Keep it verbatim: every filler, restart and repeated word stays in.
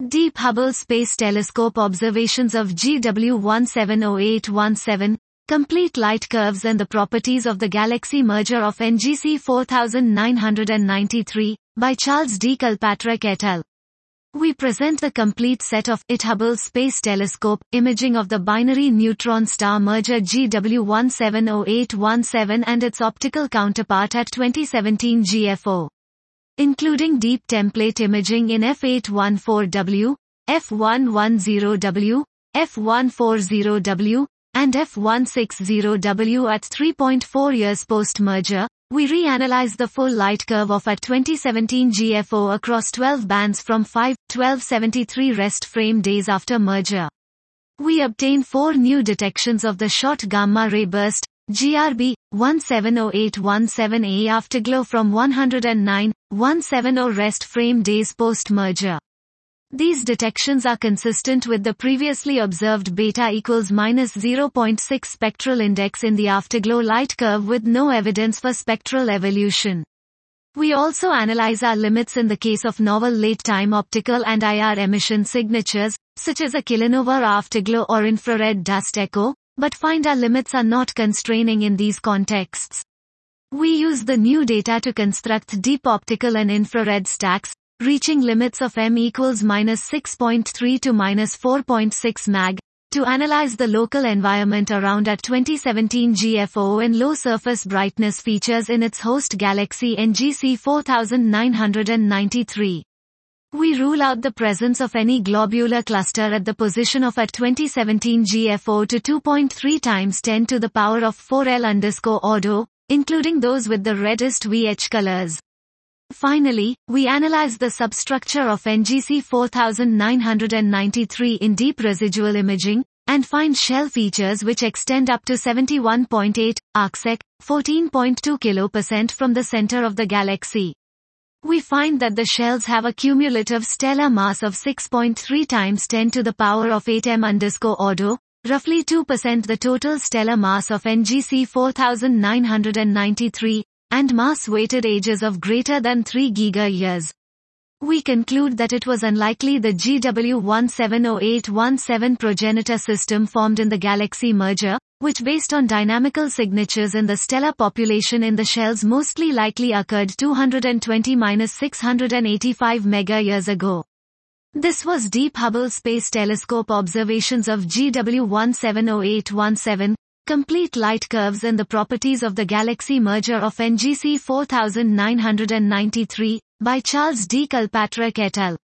Deep Hubble Space Telescope observations of G W one seven zero eight one seven, complete light curves and the properties of the galaxy merger of N G C four nine nine three, by Charles D. Kilpatrick et al. We present the complete set of I T Hubble Space Telescope imaging of the binary neutron star merger G W one seven zero eight one seven and its optical counterpart at twenty seventeen G F O. Including deep template imaging in F eight one four W, F one one zero W, F one forty W, and F one sixty W at three point four years post-merger. We reanalyze the full light curve of at twenty seventeen G F O across twelve bands from five to twelve seventy-three rest frame days after merger. We obtain four new detections of the short gamma ray burst, G R B one seven zero eight one seven A afterglow from one hundred nine, one seventy rest frame days post-merger. These detections are consistent with the previously observed beta equals minus zero point six spectral index in the afterglow light curve with no evidence for spectral evolution. We also analyze our limits in the case of novel late-time optical and I R emission signatures, such as a kilonova afterglow or infrared dust echo, but find our limits are not constraining in these contexts. We use the new data to construct deep optical and infrared stacks, reaching limits of M equals minus six point three to minus four point six mag, to analyze the local environment around at twenty seventeen G F O and low surface brightness features in its host galaxy N G C four nine nine three. We rule out the presence of any globular cluster at the position of at twenty seventeen G F O to two point three times ten to the power of four L underscore Ordo, including those with the reddest V H colors. Finally, we analyze the substructure of N G C four nine nine three in deep residual imaging, and find shell features which extend up to seventy-one point eight arcsec, fourteen point two kilopercent from the center of the galaxy. We find that the shells have a cumulative stellar mass of six point three times ten to the power of eight m underscore Ordo, roughly two percent the total stellar mass of N G C four nine nine three, and mass-weighted ages of greater than three giga-years. We conclude that it was unlikely the G W one seven zero eight one seven progenitor system formed in the galaxy merger, which based on dynamical signatures in the stellar population in the shells mostly likely occurred two hundred twenty to six hundred eighty-five mega-years ago. This was Deep Hubble Space Telescope observations of G W one seven zero eight one seven, complete light curves and the properties of the galaxy merger of N G C four nine nine three, by Charles D. Kilpatrick et al.